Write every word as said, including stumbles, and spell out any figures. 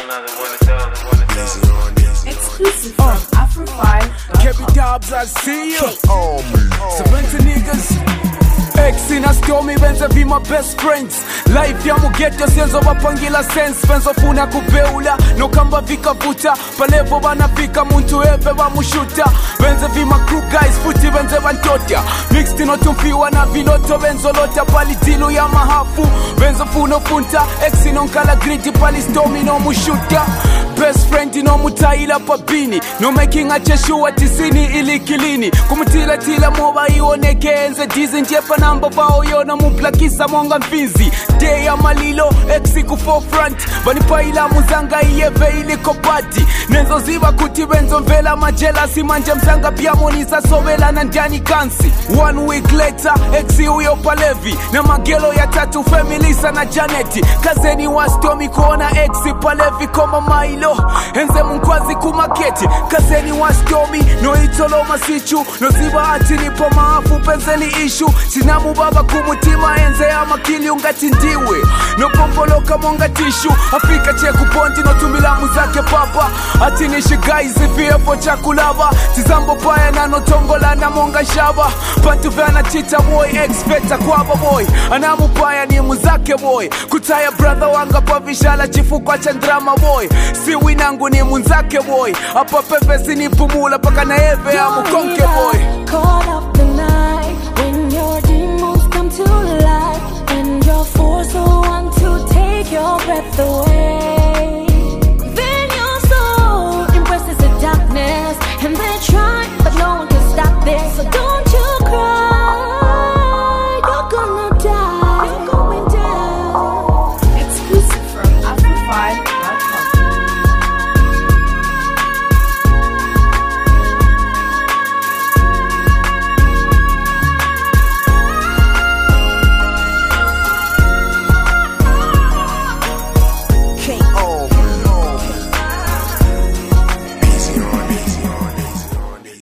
Exclusive from Afro five. Kevin Dobbs, I see you. Oh, so bunch of niggas. X in a stormy benza be my best friends. Life ya mugeto senzo wapangila sense. Benzo funa kubeula no kamba vika puta. Palevo banafika muntu eve wa mushuta. Benza be my crew guys futi benze bantotia. Mixed no tumfiwa na viloto benzo lota. Pali dilu ya mahafu benzo funo funta. X in on kala griti pali stormy no mushuta. Best friend no mutaila pabini. No making a cheshu atisini ili kilini. Kumutila tila moba ioneke enze dizi njepa namba bao yona muplakisa monga mfinzi. Day ya malilo exi ku forefront. Banipaila muzanga iyeve ili kopati. Nenzo ziva kuti benzo mvela majela. Simanje mzanga pia moniza sovela na ndani kansi. One week later exi uyo palevi. Na magelo ya tatu Femilisa na Janeti. Kazeni wa stormy kuona exi palevi koma mailo. Enze mkwazi kumaketi. Kazeni wa stormy no itolo masichu. No ziva ati nipo maafu penzeli ishu. Sinamu baba kumutima enze ya makili ungati ndiwe. No pompoloka monga tishu. Afrika cheku ponti no tumila muzake papa. Ati nishi guys ifie po chakulava. Tizambo paya na no tongola na monga shaba. Pantu vana chita boy ex-feta kwaba boy. Anamu paya ni muzake boy. Kutaya brother wanga pa vishala chifu kwa chandrama boy. Si winangu ni muzake boy. Apa pepesi ni pumula paka na eve ya mukonke boy. Caught up the night when your demons come to life and your force will want to take your breath away.